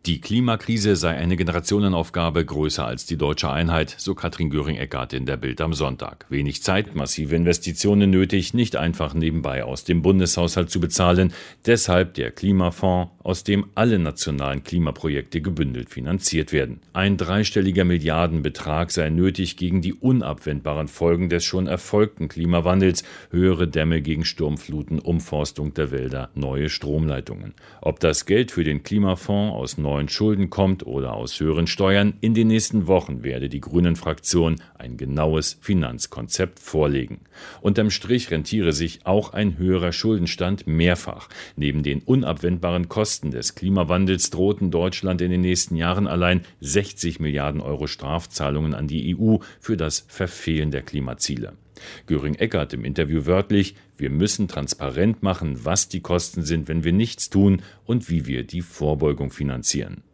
Die Klimakrise sei eine Generationenaufgabe größer als die deutsche Einheit, so Katrin Göring-Eckardt in der Bild am Sonntag. Wenig Zeit, massive Investitionen nötig, nicht einfach nebenbei aus dem Bundeshaushalt zu bezahlen. Deshalb der Klimafonds, aus dem alle nationalen Klimaprojekte gebündelt finanziert werden. Ein dreistelliger Milliardenbetrag sei nötig gegen die unabwendbaren Folgen des schon erfolgten Klimawandels, höhere Dämme gegen Sturmfluten, Umforstung der Wälder, neue Stromleitungen. Ob das Geld für den Klimafonds aus neuen Schulden kommt oder aus höheren Steuern, in den nächsten Wochen werde die Grünen-Fraktion ein genaues Finanzkonzept vorlegen. Unterm Strich rentiere sich auch ein höherer Schuldenstand mehrfach. Neben den unabwendbaren Kosten des Klimawandels drohten Deutschland in den nächsten Jahren allein 60 Milliarden Euro Strafzahlungen an die EU für das Verfehlen der Klimaziele. Göring-Eckardt im Interview wörtlich: Wir müssen transparent machen, was die Kosten sind, wenn wir nichts tun und wie wir die Vorbeugung finanzieren.